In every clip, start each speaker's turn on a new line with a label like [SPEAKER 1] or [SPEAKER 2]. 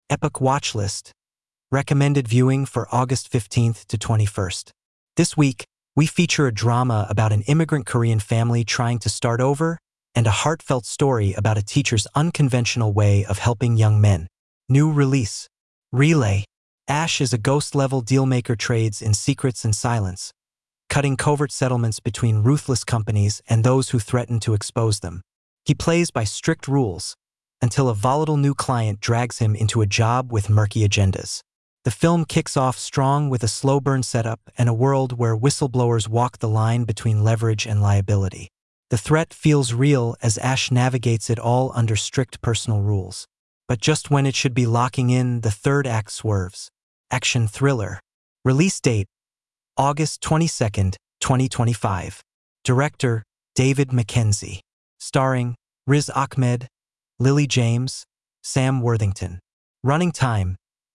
[SPEAKER 1] Epic Watch List. Recommended viewing for August 15th to 21st. This week, we feature a drama about an immigrant Korean family trying to start over and a heartfelt story about a teacher's unconventional way of helping young men. New release. Relay. Ash is a ghost-level dealmaker trades in secrets and silence, cutting covert settlements between ruthless companies and those who threaten to expose them. He plays by strict rules until a volatile new client drags him into a job with murky agendas. The film kicks off strong with a slow burn setup and a world where whistleblowers walk the line between leverage and liability. The threat feels real as Ash navigates it all under strict personal rules. But just when it should be locking in, the third act swerves. Action thriller. Release date: August 22nd, 2025. Director: David Mackenzie. Starring Riz Ahmed, Lily James, Sam Worthington. Running time: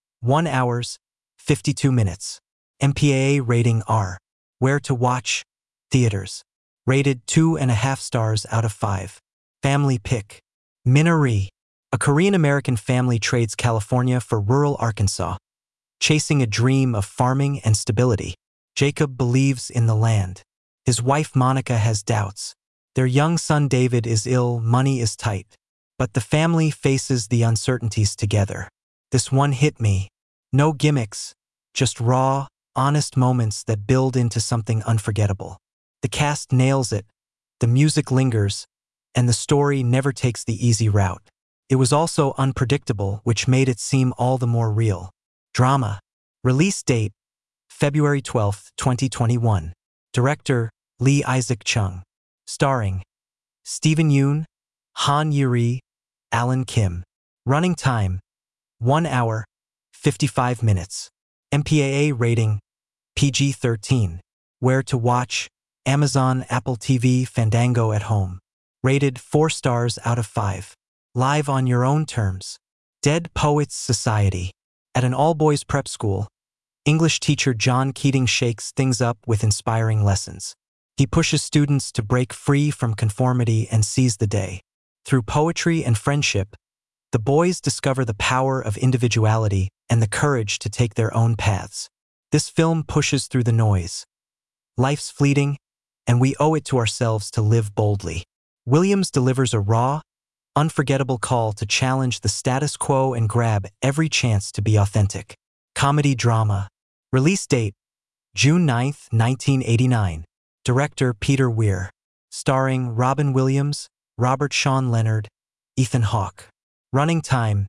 [SPEAKER 1] 1 hours, 52 minutes. MPAA rating R. Where to watch? Theaters. Rated 2.5 stars out of 5. Family pick. Minari. A Korean-American family trades California for rural Arkansas, chasing a dream of farming and stability. Jacob believes in the land. His wife Monica has doubts. Their young son David is ill, money is tight. But the family faces the uncertainties together. This one hit me. No gimmicks, just raw, honest moments that build into something unforgettable. The cast nails it, the music lingers, and the story never takes the easy route. It was also unpredictable, which made it seem all the more real. Drama. Release date: February 12th, 2021. Director: Lee Isaac Chung. Starring Stephen Yoon, Han Yuri, Alan Kim. Running time: 1 hour, 55 minutes. MPAA rating: PG-13. Where to watch? Amazon, Apple TV, Fandango at home. Rated 4 stars out of 5. Live on your own terms. Dead Poets Society. At an all-boys prep school, English teacher John Keating shakes things up with inspiring lessons. He pushes students to break free from conformity and seize the day. Through poetry and friendship, the boys discover the power of individuality and the courage to take their own paths. This film pushes through the noise. Life's fleeting, and we owe it to ourselves to live boldly. Williams delivers a raw, unforgettable call to challenge the status quo and grab every chance to be authentic. Comedy drama. Release date: June 9th, 1989. Director: Peter Weir. Starring Robin Williams, Robert Sean Leonard, Ethan Hawke. Running time: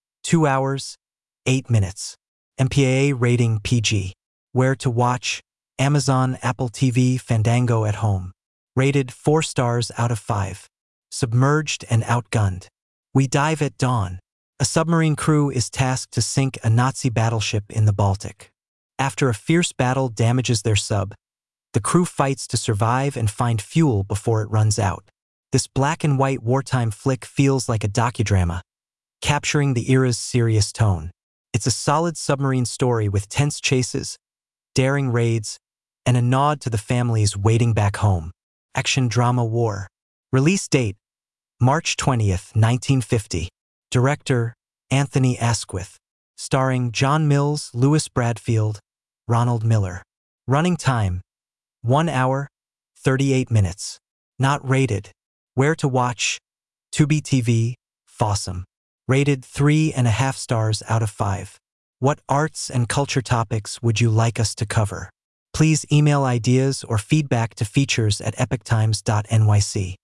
[SPEAKER 1] 2 hours, 8 minutes. MPAA rating PG. Where to watch? Amazon, Apple TV, Fandango at home. Rated 4 stars out of 5. Submerged and outgunned. We dive at dawn. A submarine crew is tasked to sink a Nazi battleship in the Baltic. After a fierce battle damages their sub, the crew fights to survive and find fuel before it runs out. This black and white wartime flick feels like a docudrama, capturing the era's serious tone. It's a solid submarine story with tense chases, daring raids, and a nod to the families waiting back home. Action drama war. Release date: March 20th, 1950. Director: Anthony Asquith. Starring John Mills, Louis Bradfield, Ronald Miller. Running time: 1 hour, 38 minutes. Not rated. Where to watch? Tubi TV, Fossum. Rated 3.5 stars out of 5. What arts and culture topics would you like us to cover? Please email ideas or feedback to features@epictimes.nyc.